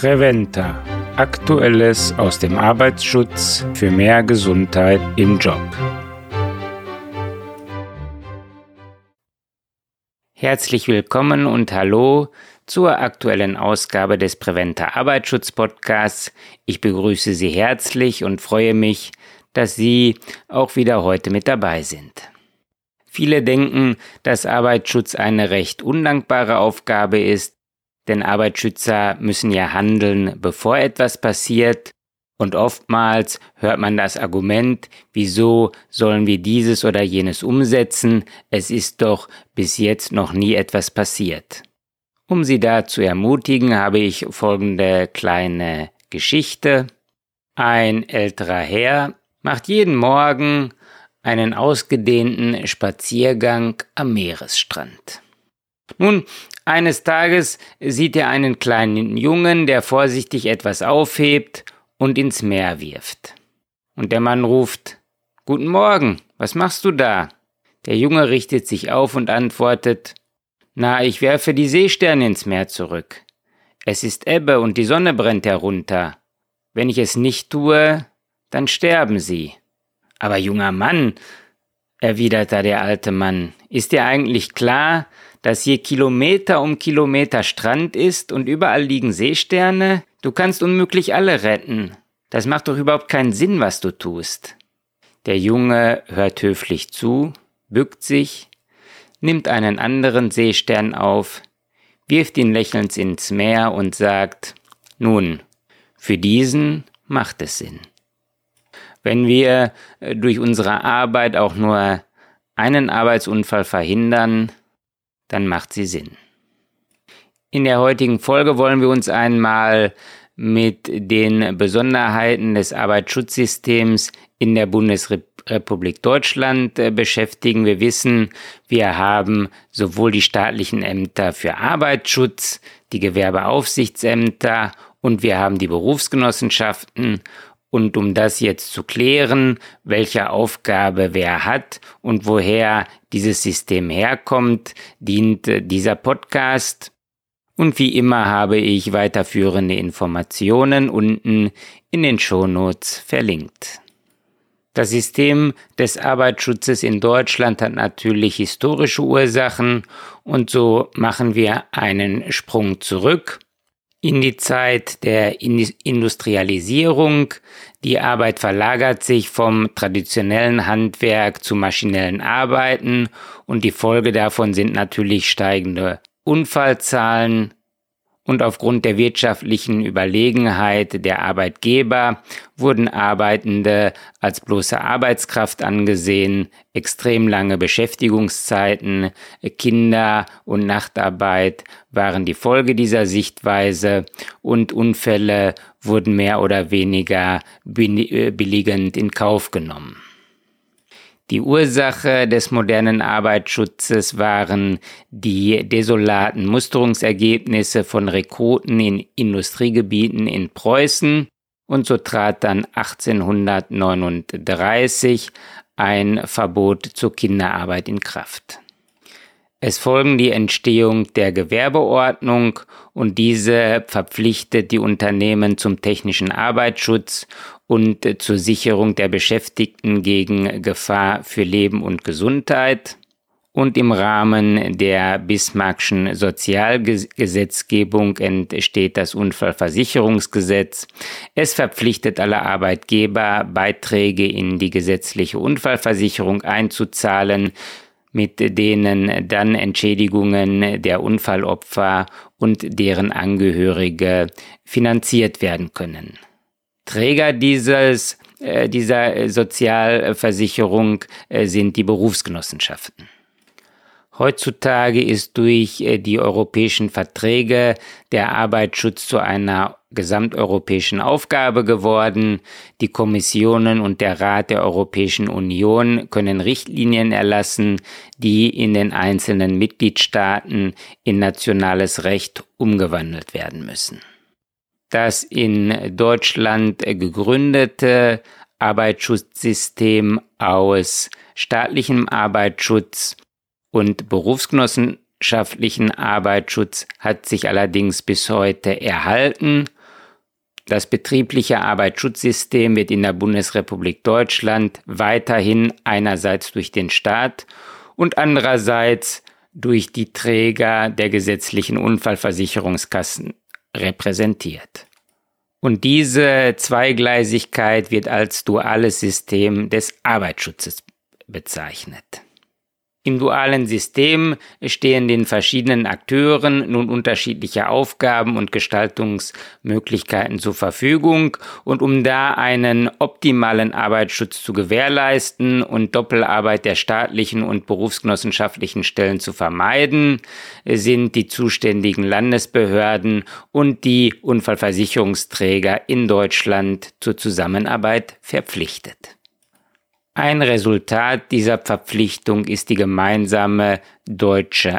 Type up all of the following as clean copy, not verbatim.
Preventa. Aktuelles aus dem Arbeitsschutz für mehr Gesundheit im Job. Herzlich willkommen und hallo zur aktuellen Ausgabe des Preventa Arbeitsschutz Podcasts. Ich begrüße Sie herzlich und freue mich, dass Sie auch wieder heute mit dabei sind. Viele denken, dass Arbeitsschutz eine recht undankbare Aufgabe ist, denn Arbeitsschützer müssen ja handeln, bevor etwas passiert. Und oftmals hört man das Argument, wieso sollen wir dieses oder jenes umsetzen? Es ist doch bis jetzt noch nie etwas passiert. Um Sie da zu ermutigen, habe ich folgende kleine Geschichte. Ein älterer Herr macht jeden Morgen einen ausgedehnten Spaziergang am Meeresstrand. Nun, eines Tages sieht er einen kleinen Jungen, der vorsichtig etwas aufhebt und ins Meer wirft. Und der Mann ruft: »Guten Morgen, was machst du da?« Der Junge richtet sich auf und antwortet: »Na, ich werfe die Seesterne ins Meer zurück. Es ist Ebbe und die Sonne brennt herunter. Wenn ich es nicht tue, dann sterben sie.« »Aber junger Mann«, erwidert da der alte Mann, »ist dir eigentlich klar, dass hier Kilometer um Kilometer Strand ist und überall liegen Seesterne? Du kannst unmöglich alle retten. Das macht doch überhaupt keinen Sinn, was du tust.« Der Junge hört höflich zu, bückt sich, nimmt einen anderen Seestern auf, wirft ihn lächelnd ins Meer und sagt: »Nun, für diesen macht es Sinn.« Wenn wir durch unsere Arbeit auch nur einen Arbeitsunfall verhindern, dann macht sie Sinn. In der heutigen Folge wollen wir uns einmal mit den Besonderheiten des Arbeitsschutzsystems in der Bundesrepublik Deutschland beschäftigen. Wir wissen, wir haben sowohl die staatlichen Ämter für Arbeitsschutz, die Gewerbeaufsichtsämter und wir haben die Berufsgenossenschaften. Und um das jetzt zu klären, welche Aufgabe wer hat und woher dieses System herkommt, dient dieser Podcast. Und wie immer habe ich weiterführende Informationen unten in den Shownotes verlinkt. Das System des Arbeitsschutzes in Deutschland hat natürlich historische Ursachen und so machen wir einen Sprung zurück in die Zeit der Industrialisierung. Die Arbeit verlagert sich vom traditionellen Handwerk zu maschinellen Arbeiten und die Folge davon sind natürlich steigende Unfallzahlen. Und aufgrund der wirtschaftlichen Überlegenheit der Arbeitgeber wurden Arbeitende als bloße Arbeitskraft angesehen, extrem lange Beschäftigungszeiten, Kinder- und Nachtarbeit waren die Folge dieser Sichtweise und Unfälle wurden mehr oder weniger billigend in Kauf genommen. Die Ursache des modernen Arbeitsschutzes waren die desolaten Musterungsergebnisse von Rekruten in Industriegebieten in Preußen und so trat dann 1839 ein Verbot zur Kinderarbeit in Kraft. Es folgen die Entstehung der Gewerbeordnung und diese verpflichtet die Unternehmen zum technischen Arbeitsschutz und zur Sicherung der Beschäftigten gegen Gefahr für Leben und Gesundheit. Und im Rahmen der Bismarckschen Sozialgesetzgebung entsteht das Unfallversicherungsgesetz. Es verpflichtet alle Arbeitgeber, Beiträge in die gesetzliche Unfallversicherung einzuzahlen, mit denen dann Entschädigungen der Unfallopfer und deren Angehörige finanziert werden können. Träger dieser Sozialversicherung sind die Berufsgenossenschaften. Heutzutage ist durch die europäischen Verträge der Arbeitsschutz zu einer gesamteuropäischen Aufgabe geworden. Die Kommissionen und der Rat der Europäischen Union können Richtlinien erlassen, die in den einzelnen Mitgliedstaaten in nationales Recht umgewandelt werden müssen. Das in Deutschland gegründete Arbeitsschutzsystem aus staatlichem Arbeitsschutz und berufsgenossenschaftlichen Arbeitsschutz hat sich allerdings bis heute erhalten Das betriebliche Arbeitsschutzsystem wird in der Bundesrepublik Deutschland weiterhin einerseits durch den Staat und andererseits durch die Träger der gesetzlichen Unfallversicherungskassen repräsentiert. Und diese Zweigleisigkeit wird als duales System des Arbeitsschutzes bezeichnet. Im dualen System stehen den verschiedenen Akteuren nun unterschiedliche Aufgaben und Gestaltungsmöglichkeiten zur Verfügung, und um da einen optimalen Arbeitsschutz zu gewährleisten und Doppelarbeit der staatlichen und berufsgenossenschaftlichen Stellen zu vermeiden, sind die zuständigen Landesbehörden und die Unfallversicherungsträger in Deutschland zur Zusammenarbeit verpflichtet. Ein Resultat dieser Verpflichtung ist die gemeinsame deutsche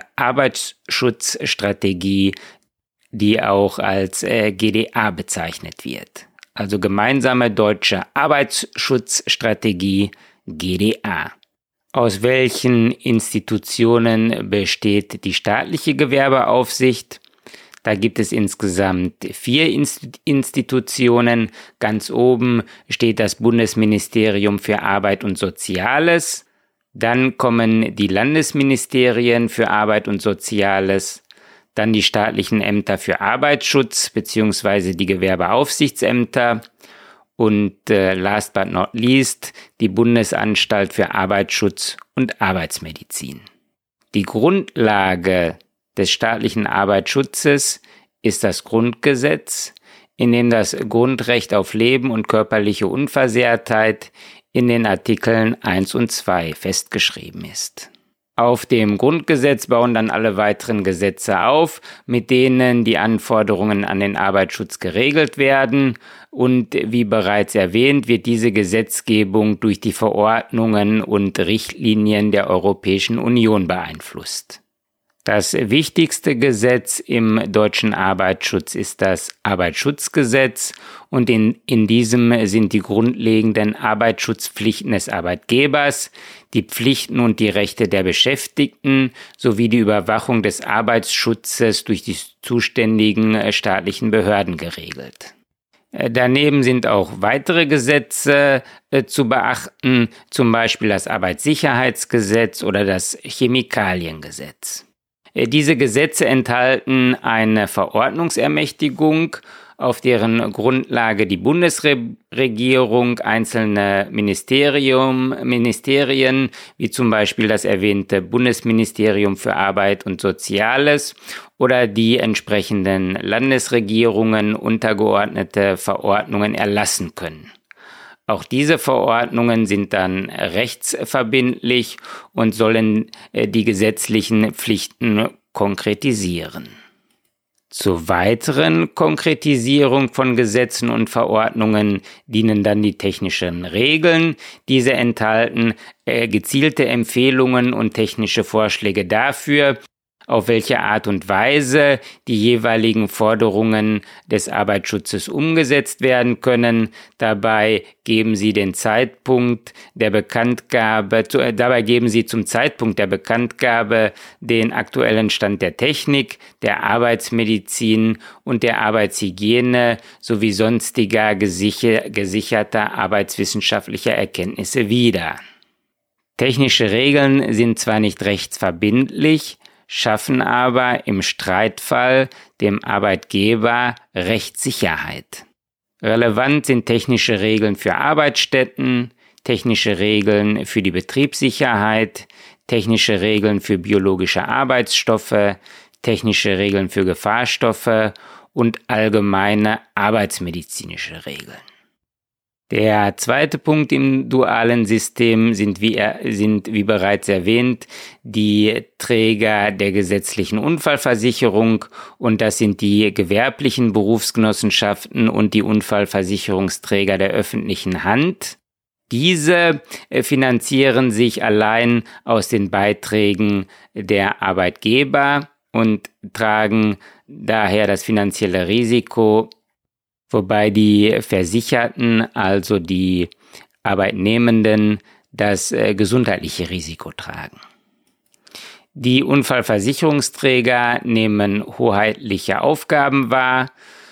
Arbeitsschutzstrategie, die auch als GDA bezeichnet wird. Also gemeinsame deutsche Arbeitsschutzstrategie GDA. Aus welchen Institutionen besteht die staatliche Gewerbeaufsicht? Da gibt es insgesamt 4 Institutionen. Ganz oben steht das Bundesministerium für Arbeit und Soziales. Dann kommen die Landesministerien für Arbeit und Soziales. Dann die staatlichen Ämter für Arbeitsschutz bzw. die Gewerbeaufsichtsämter. Und last but not least die Bundesanstalt für Arbeitsschutz und Arbeitsmedizin. Die Grundlage des staatlichen Arbeitsschutzes ist das Grundgesetz, in dem das Grundrecht auf Leben und körperliche Unversehrtheit in den Artikeln 1 und 2 festgeschrieben ist. Auf dem Grundgesetz bauen dann alle weiteren Gesetze auf, mit denen die Anforderungen an den Arbeitsschutz geregelt werden, und wie bereits erwähnt, wird diese Gesetzgebung durch die Verordnungen und Richtlinien der Europäischen Union beeinflusst. Das wichtigste Gesetz im deutschen Arbeitsschutz ist das Arbeitsschutzgesetz, und in diesem sind die grundlegenden Arbeitsschutzpflichten des Arbeitgebers, die Pflichten und die Rechte der Beschäftigten sowie die Überwachung des Arbeitsschutzes durch die zuständigen staatlichen Behörden geregelt. Daneben sind auch weitere Gesetze zu beachten, zum Beispiel das Arbeitssicherheitsgesetz oder das Chemikaliengesetz. Diese Gesetze enthalten eine Verordnungsermächtigung, auf deren Grundlage die Bundesregierung einzelne Ministerien, wie zum Beispiel das erwähnte Bundesministerium für Arbeit und Soziales oder die entsprechenden Landesregierungen, untergeordnete Verordnungen erlassen können. Auch diese Verordnungen sind dann rechtsverbindlich und sollen die gesetzlichen Pflichten konkretisieren. Zur weiteren Konkretisierung von Gesetzen und Verordnungen dienen dann die technischen Regeln. Diese enthalten gezielte Empfehlungen und technische Vorschläge dafür, auf welche Art und Weise die jeweiligen Forderungen des Arbeitsschutzes umgesetzt werden können. Dabei geben sie zum Zeitpunkt der Bekanntgabe den aktuellen Stand der Technik, der Arbeitsmedizin und der Arbeitshygiene sowie sonstiger gesicherter arbeitswissenschaftlicher Erkenntnisse wieder. Technische Regeln sind zwar nicht rechtsverbindlich, schaffen aber im Streitfall dem Arbeitgeber Rechtssicherheit. Relevant sind technische Regeln für Arbeitsstätten, technische Regeln für die Betriebssicherheit, technische Regeln für biologische Arbeitsstoffe, technische Regeln für Gefahrstoffe und allgemeine arbeitsmedizinische Regeln. Der zweite Punkt im dualen System sind wie bereits erwähnt, die Träger der gesetzlichen Unfallversicherung, und das sind die gewerblichen Berufsgenossenschaften und die Unfallversicherungsträger der öffentlichen Hand. Diese finanzieren sich allein aus den Beiträgen der Arbeitgeber und tragen daher das finanzielle Risiko, wobei die Versicherten, also die Arbeitnehmenden, das gesundheitliche Risiko tragen. Die Unfallversicherungsträger nehmen hoheitliche Aufgaben wahr,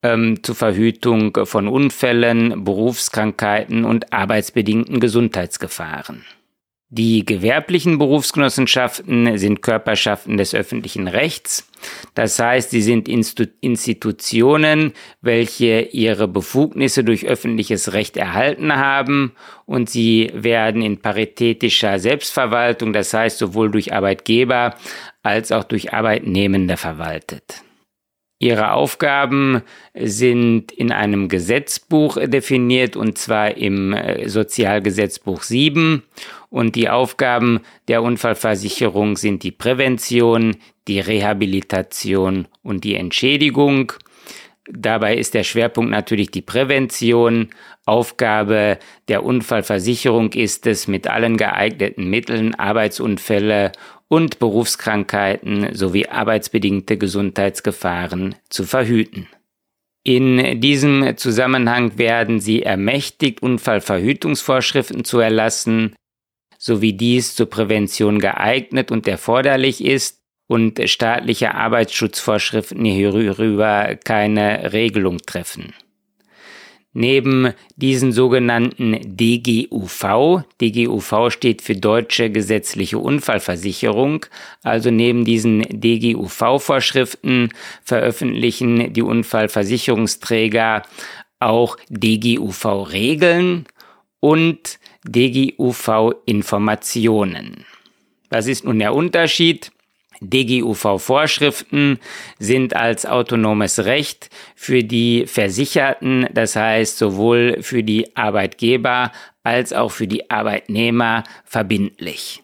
zur Verhütung von Unfällen, Berufskrankheiten und arbeitsbedingten Gesundheitsgefahren. Die gewerblichen Berufsgenossenschaften sind Körperschaften des öffentlichen Rechts. Das heißt, sie sind Institutionen, welche ihre Befugnisse durch öffentliches Recht erhalten haben, und sie werden in paritätischer Selbstverwaltung, das heißt sowohl durch Arbeitgeber als auch durch Arbeitnehmende verwaltet. Ihre Aufgaben sind in einem Gesetzbuch definiert, und zwar im Sozialgesetzbuch 7. Und die Aufgaben der Unfallversicherung sind die Prävention, die Rehabilitation und die Entschädigung. Dabei ist der Schwerpunkt natürlich die Prävention. Aufgabe der Unfallversicherung ist es, mit allen geeigneten Mitteln Arbeitsunfälle und Berufskrankheiten sowie arbeitsbedingte Gesundheitsgefahren zu verhüten. In diesem Zusammenhang werden sie ermächtigt, Unfallverhütungsvorschriften zu erlassen, sowie dies zur Prävention geeignet und erforderlich ist und staatliche Arbeitsschutzvorschriften hierüber keine Regelung treffen. Neben diesen sogenannten DGUV, DGUV steht für Deutsche Gesetzliche Unfallversicherung, also neben diesen DGUV-Vorschriften veröffentlichen die Unfallversicherungsträger auch DGUV-Regeln und DGUV-Informationen. Was ist nun der Unterschied? DGUV-Vorschriften sind als autonomes Recht für die Versicherten, das heißt sowohl für die Arbeitgeber als auch für die Arbeitnehmer verbindlich.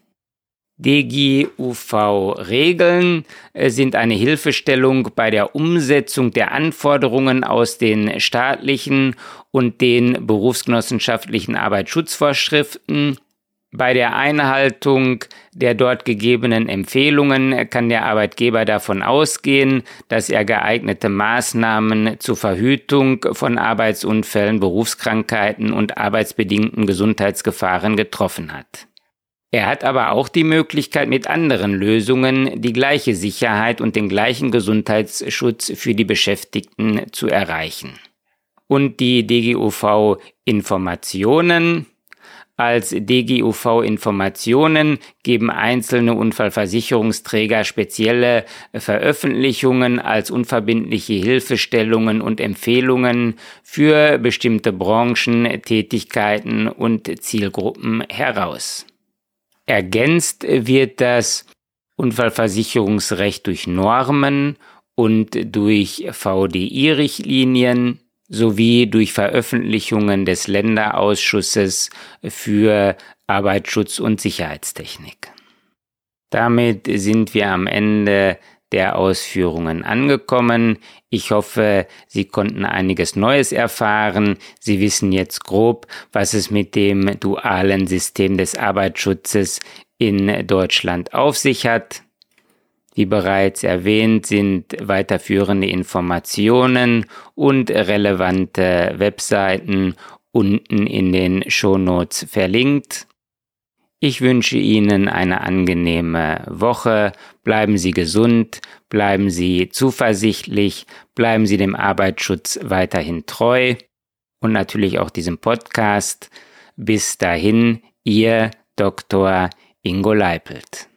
DGUV-Regeln sind eine Hilfestellung bei der Umsetzung der Anforderungen aus den staatlichen und den berufsgenossenschaftlichen Arbeitsschutzvorschriften. Bei der Einhaltung der dort gegebenen Empfehlungen kann der Arbeitgeber davon ausgehen, dass er geeignete Maßnahmen zur Verhütung von Arbeitsunfällen, Berufskrankheiten und arbeitsbedingten Gesundheitsgefahren getroffen hat. Er hat aber auch die Möglichkeit, mit anderen Lösungen die gleiche Sicherheit und den gleichen Gesundheitsschutz für die Beschäftigten zu erreichen. Und die DGUV-Informationen. Als DGUV-Informationen geben einzelne Unfallversicherungsträger spezielle Veröffentlichungen als unverbindliche Hilfestellungen und Empfehlungen für bestimmte Branchen, Tätigkeiten und Zielgruppen heraus. Ergänzt wird das Unfallversicherungsrecht durch Normen und durch VDI-Richtlinien sowie durch Veröffentlichungen des Länderausschusses für Arbeitsschutz und Sicherheitstechnik. Damit sind wir am Ende der Ausführungen angekommen. Ich hoffe, Sie konnten einiges Neues erfahren. Sie wissen jetzt grob, was es mit dem dualen System des Arbeitsschutzes in Deutschland auf sich hat. Wie bereits erwähnt, sind weiterführende Informationen und relevante Webseiten unten in den Shownotes verlinkt. Ich wünsche Ihnen eine angenehme Woche. Bleiben Sie gesund, bleiben Sie zuversichtlich, bleiben Sie dem Arbeitsschutz weiterhin treu und natürlich auch diesem Podcast. Bis dahin, Ihr Dr. Ingo Leipelt.